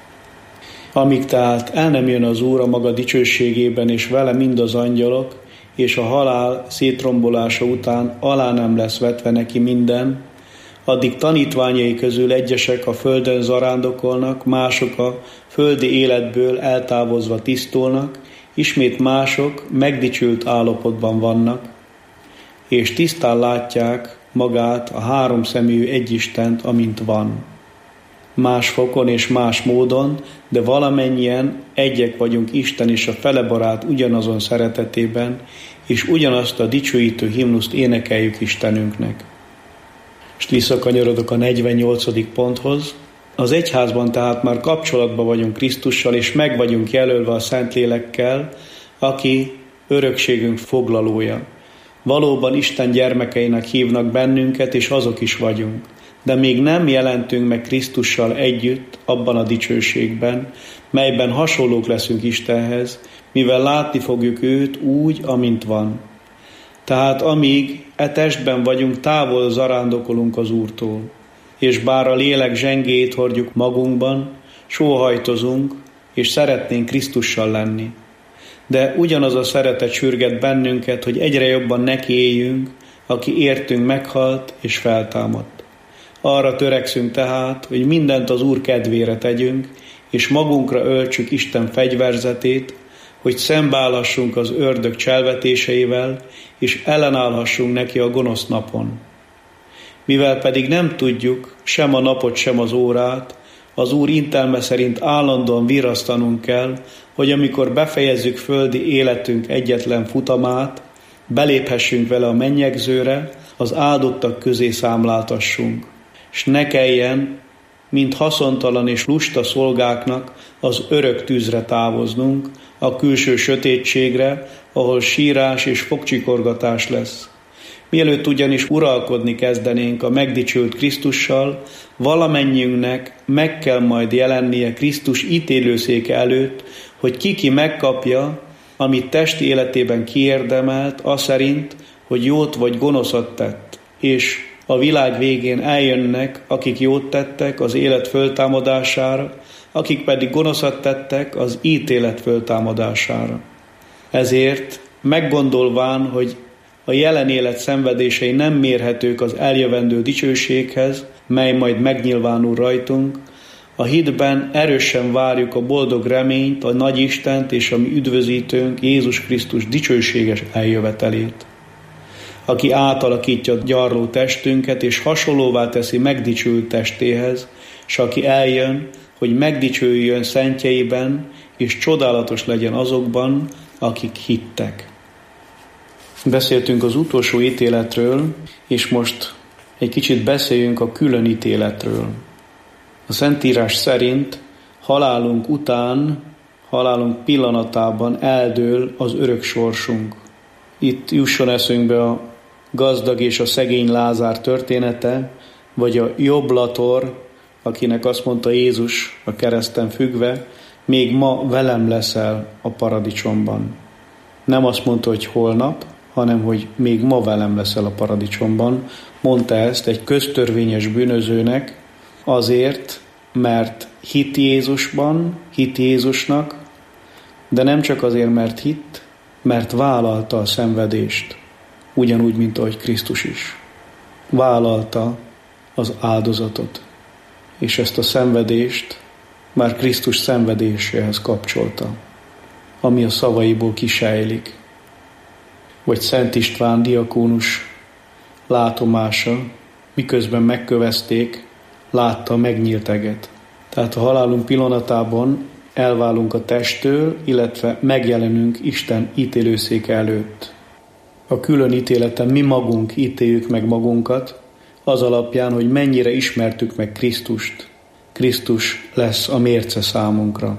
Amíg tehát el nem jön az Úr a maga dicsőségében, és vele mind az angyalok, és a halál szétrombolása után alá nem lesz vetve neki minden, addig tanítványai közül egyesek a földön zarándokolnak, mások a földi életből eltávozva tisztulnak, ismét mások megdicsült állapotban vannak, és tisztán látják magát, a háromszemű egyistent, amint van. Más fokon és más módon, de valamennyien egyek vagyunk Isten és a felebarát ugyanazon szeretetében, és ugyanazt a dicsőítő himnuszt énekeljük Istenünknek. Most visszakanyarodok a negyvennyolcadik ponthoz. Az egyházban tehát már kapcsolatban vagyunk Krisztussal, és meg vagyunk jelölve a Szentlélekkel, aki örökségünk foglalója. Valóban Isten gyermekeinek hívnak bennünket, és azok is vagyunk. De még nem jelentünk meg Krisztussal együtt abban a dicsőségben, melyben hasonlók leszünk Istenhez, mivel látni fogjuk őt úgy, amint van. Tehát amíg e testben vagyunk, távol zarándokolunk az Úrtól, és bár a lélek zsengéjét hordjuk magunkban, sóhajtozunk, és szeretnénk Krisztussal lenni. De ugyanaz a szeretet sürget bennünket, hogy egyre jobban neki éljünk, aki értünk meghalt és feltámadt. Arra törekszünk tehát, hogy mindent az Úr kedvére tegyünk, és magunkra öltsük Isten fegyverzetét, hogy szembeállhassunk az ördög cselvetéseivel, és ellenállhassunk neki a gonosz napon. Mivel pedig nem tudjuk sem a napot, sem az órát, Az Úr intelme szerint állandóan virrasztanunk kell, hogy amikor befejezzük földi életünk egyetlen futamát, beléphessünk vele a mennyegzőre, az áldottak közé számláltassunk. S ne kelljen, mint haszontalan és lusta szolgáknak az örök tűzre távoznunk, a külső sötétségre, ahol sírás és fogcsikorgatás lesz. Mielőtt ugyanis uralkodni kezdenénk a megdicsült Krisztussal, valamennyiünknek meg kell majd jelennie Krisztus ítélőszéke előtt, hogy ki-ki megkapja, amit testi életében kiérdemelt, aszerint, hogy jót vagy gonoszat tett, és a világ végén eljönnek, akik jót tettek az élet föltámadására, akik pedig gonoszat tettek az ítélet föltámadására. Ezért meggondolván, hogy a jelen élet szenvedései nem mérhetők az eljövendő dicsőséghez, mely majd megnyilvánul rajtunk, a hitben erősen várjuk a boldog reményt, a nagy Istent és a mi üdvözítőnk Jézus Krisztus dicsőséges eljövetelét, aki átalakítja gyarló testünket és hasonlóvá teszi megdicsült testéhez, s aki eljön, hogy megdicsőjön szentjeiben, és csodálatos legyen azokban, akik hittek. Beszéltünk az utolsó ítéletről, és most egy kicsit beszéljünk a külön ítéletről. A Szentírás szerint halálunk után, halálunk pillanatában eldől az örök sorsunk. Itt jusson eszünkbe a gazdag és a szegény Lázár története, vagy a jobblator, akinek azt mondta Jézus a kereszten függve, még ma velem leszel a paradicsomban. Nem azt mondta, hogy holnap, hanem hogy még ma velem leszel a paradicsomban. Mondta ezt egy köztörvényes bűnözőnek azért, mert hit Jézusban, hit Jézusnak, de nem csak azért, mert hitt, mert vállalta a szenvedést, ugyanúgy, mint ahogy Krisztus is. Vállalta az áldozatot, és ezt a szenvedést már Krisztus szenvedéséhez kapcsolta, ami a szavaiból kisejlik. Vagy Szent István diakónus látomása, miközben megkövezték, látta a megnyílt eget. Tehát a halálunk pillanatában elválunk a testtől, illetve megjelenünk Isten ítélőszéke előtt. A külön ítéleten mi magunk ítéljük meg magunkat, az alapján, hogy mennyire ismertük meg Krisztust. Krisztus lesz a mérce számunkra,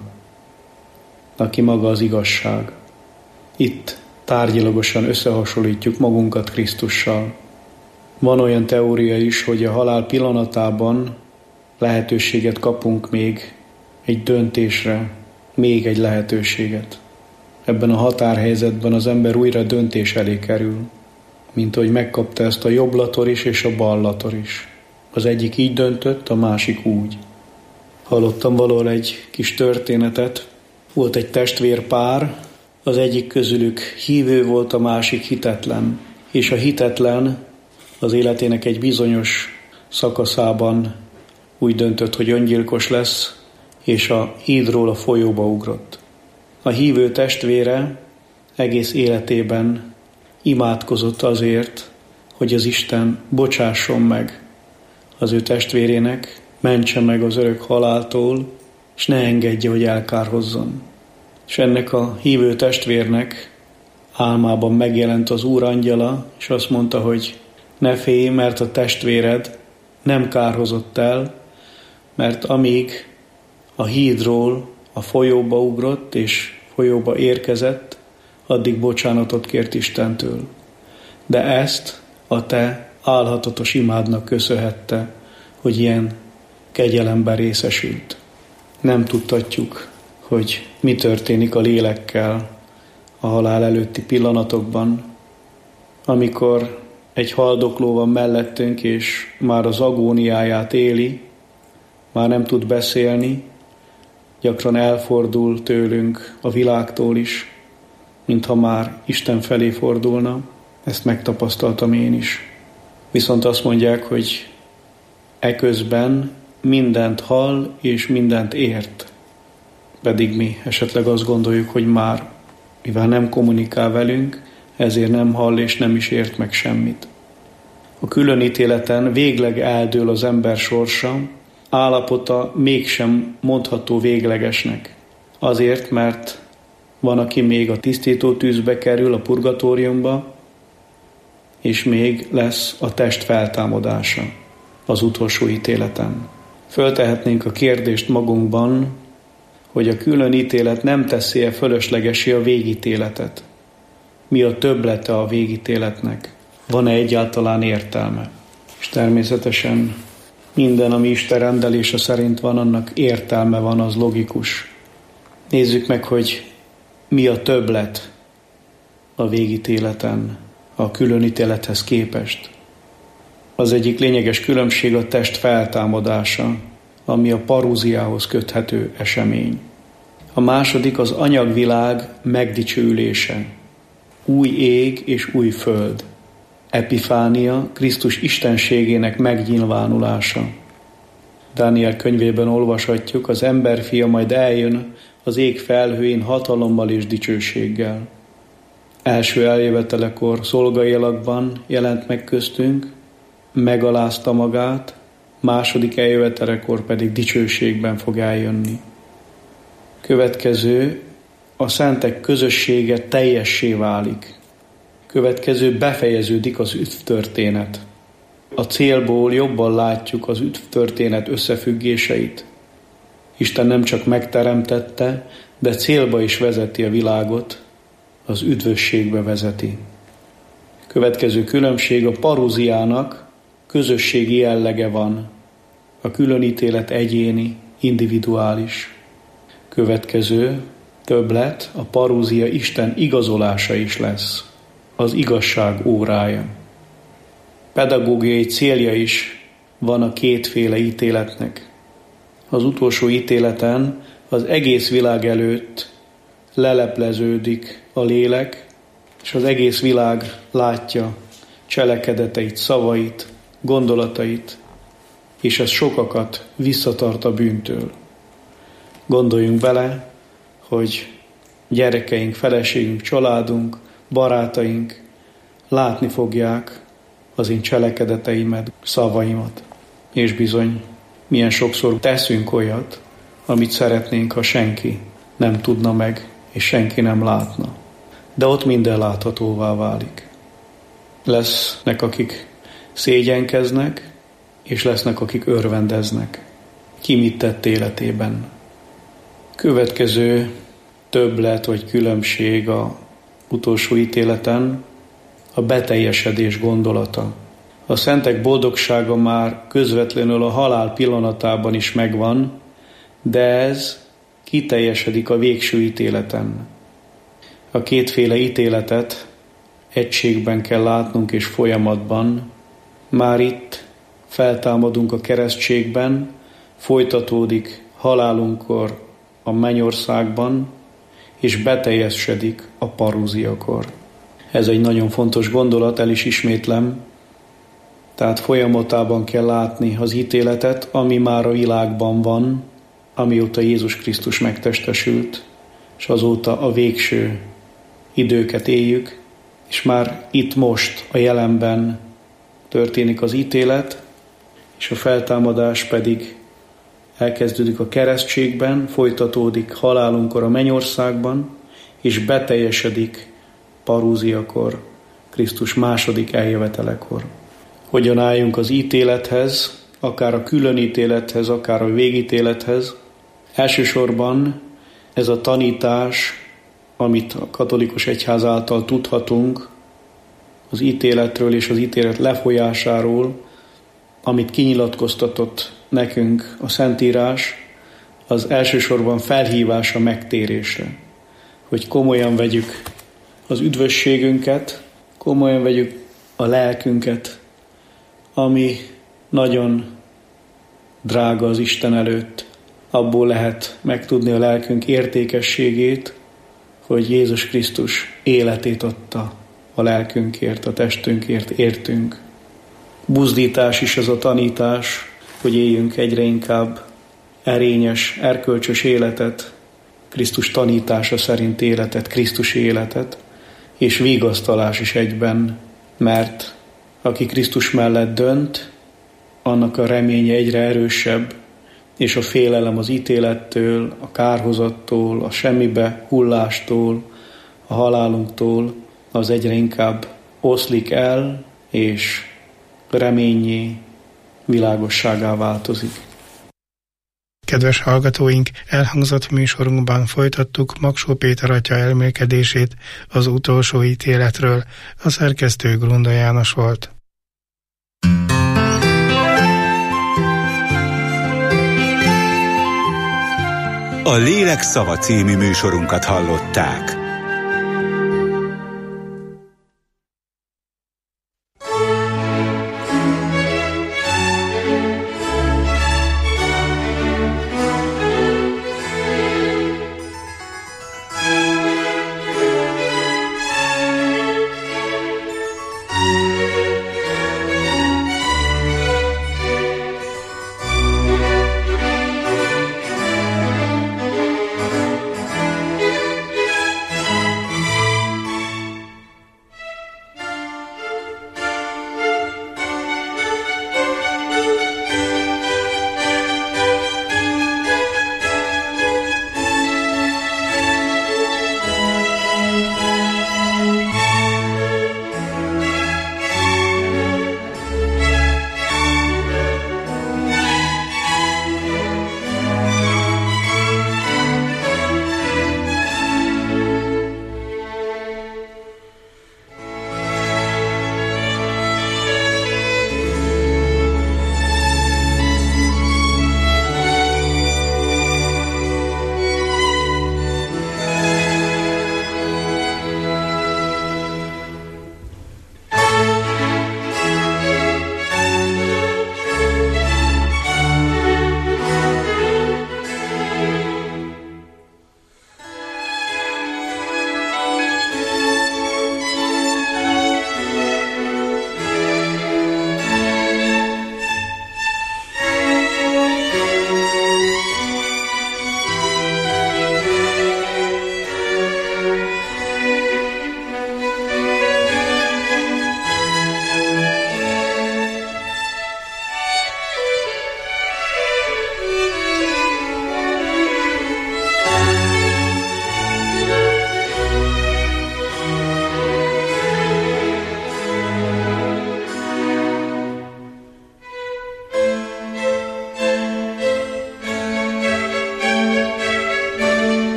aki maga az igazság. Itt tárgyilagosan összehasonlítjuk magunkat Krisztussal. Van olyan teória is, hogy a halál pillanatában lehetőséget kapunk még egy döntésre, még egy lehetőséget. Ebben a határhelyzetben az ember újra döntés elé kerül, mint ahogy megkapta ezt a jobblator is és a ballator is. Az egyik így döntött, a másik úgy. Hallottam valahol egy kis történetet. Volt egy testvérpár, az egyik közülük hívő volt, a másik hitetlen. És a hitetlen az életének egy bizonyos szakaszában úgy döntött, hogy öngyilkos lesz, és a hídról a folyóba ugrott. A hívő testvére egész életében imádkozott azért, hogy az Isten bocsásson meg az ő testvérének, mentse meg az örök haláltól, és ne engedje, hogy elkárhozzon. És ennek a hívő testvérnek álmában megjelent az Úr angyala, és azt mondta, hogy ne félj, mert a testvéred nem kárhozott el, mert amíg a hídról a folyóba ugrott, és folyóba érkezett, addig bocsánatot kért Istentől. De ezt a te álhatatos imádnak köszönhette, hogy ilyen kegyelemben részesült. Nem tudtatjuk, hogy mi történik a lélekkel a halál előtti pillanatokban, amikor egy haldokló van mellettünk, és már az agóniáját éli, már nem tud beszélni, gyakran elfordul tőlünk a világtól is, mintha már Isten felé fordulna. Ezt megtapasztaltam én is. Viszont azt mondják, hogy eközben mindent hall és mindent ért. Pedig mi esetleg azt gondoljuk, hogy már, mivel nem kommunikál velünk, ezért nem hall és nem is ért meg semmit. A különítéleten végleg eldől az ember sorsa, állapota mégsem mondható véglegesnek. Azért, mert van, aki még a tisztító tűzbe kerül, a purgatóriumba, és még lesz a test feltámadása az utolsó ítéleten. Föltehetnénk a kérdést magunkban, hogy a külön ítélet nem teszi-e fölöslegesé a végítéletet. Mi a többlete a végítéletnek? Van-e egyáltalán értelme? És természetesen minden, ami Isten rendelése szerint van, annak értelme van, az logikus. Nézzük meg, hogy mi a többlet a végítéleten, a különítélethez képest. Az egyik lényeges különbség a test feltámadása, ami a parúziához köthető esemény. A második az anyagvilág megdicsőülése. Új ég és új föld. Epifánia, Krisztus istenségének megnyilvánulása. Dániel könyvében olvashatjuk, az emberfia majd eljön az ég felhőin hatalommal és dicsőséggel. Első eljövetelekor szolgai alakban jelent meg köztünk, megalázta magát, második eljövetelekor pedig dicsőségben fog eljönni. Következő, a szentek közössége teljessé válik. Következő, befejeződik az üdvtörténet. A célból jobban látjuk az üdvtörténet összefüggéseit. Isten nem csak megteremtette, de célba is vezeti a világot, az üdvösségbe vezeti. Következő különbség, a parúziának közösségi jellege van. A különítélet egyéni, individuális. Következő többlet, a parúzia Isten igazolása is lesz. Az igazság órája. Pedagógiai célja is van a kétféle ítéletnek. Az utolsó ítéleten az egész világ előtt lelepleződik a lélek, és az egész világ látja cselekedeteit, szavait, gondolatait, és ez sokakat visszatart a bűntől. Gondoljunk bele, hogy gyerekeink, feleségünk, családunk, barátaink látni fogják az én cselekedeteimet, szavaimat. És bizony, milyen sokszor teszünk olyat, amit szeretnénk, ha senki nem tudna meg, és senki nem látna. De ott minden láthatóvá válik. Lesznek, akik szégyenkeznek, és lesznek, akik örvendeznek. Ki mit tett életében. Következő többlet vagy különbség a utolsó ítéleten a beteljesedés gondolata. A szentek boldogsága már közvetlenül a halál pillanatában is megvan, de ez kiteljesedik a végső ítéleten. A kétféle ítéletet egységben kell látnunk és folyamatban. Már itt feltámadunk a keresztségben, folytatódik halálunkkor a mennyországban, és beteljesedik a parúziakor. Ez egy nagyon fontos gondolat, el is ismétlem. Tehát folyamatában kell látni az ítéletet, ami már a világban van, amióta Jézus Krisztus megtestesült, és azóta a végső időket éljük, és már itt most, a jelenben történik az ítélet, és a feltámadás pedig elkezdődik a keresztségben, folytatódik halálunkkor a mennyországban, és beteljesedik parúziakor, Krisztus második eljövetelekor. Hogyan álljunk az ítélethez, akár a külön ítélethez, akár a végítélethez? Elsősorban ez a tanítás, amit a katolikus egyház által tudhatunk, az ítéletről és az ítélet lefolyásáról, amit kinyilatkoztatott nekünk a Szentírás, az elsősorban felhívás a megtérésre, hogy komolyan vegyük az üdvösségünket, komolyan vegyük a lelkünket, ami nagyon drága az Isten előtt. Abból lehet megtudni a lelkünk értékességét, hogy Jézus Krisztus életét adta a lelkünkért, a testünkért, értünk. Buzdítás is az a tanítás, hogy éljünk egyre inkább erényes, erkölcsös életet, Krisztus tanítása szerint életet, Krisztus életet, és vigasztalás is egyben, mert aki Krisztus mellett dönt, annak a reménye egyre erősebb, és a félelem az ítélettől, a kárhozattól, a semmibe hullástól, a halálunktól, az egyre inkább oszlik el, és reményé, világosságá változik. Kedves hallgatóink, elhangzott műsorunkban folytattuk Magsó Péter atya elmélkedését az utolsó ítéletről. A szerkesztő Grunda János volt. A Lélek szava című műsorunkat hallották.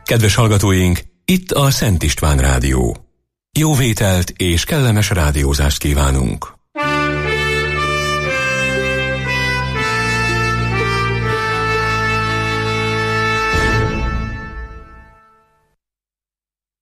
Kedves hallgatóink, itt a Szent István Rádió. Jó vételt és kellemes rádiózást kívánunk!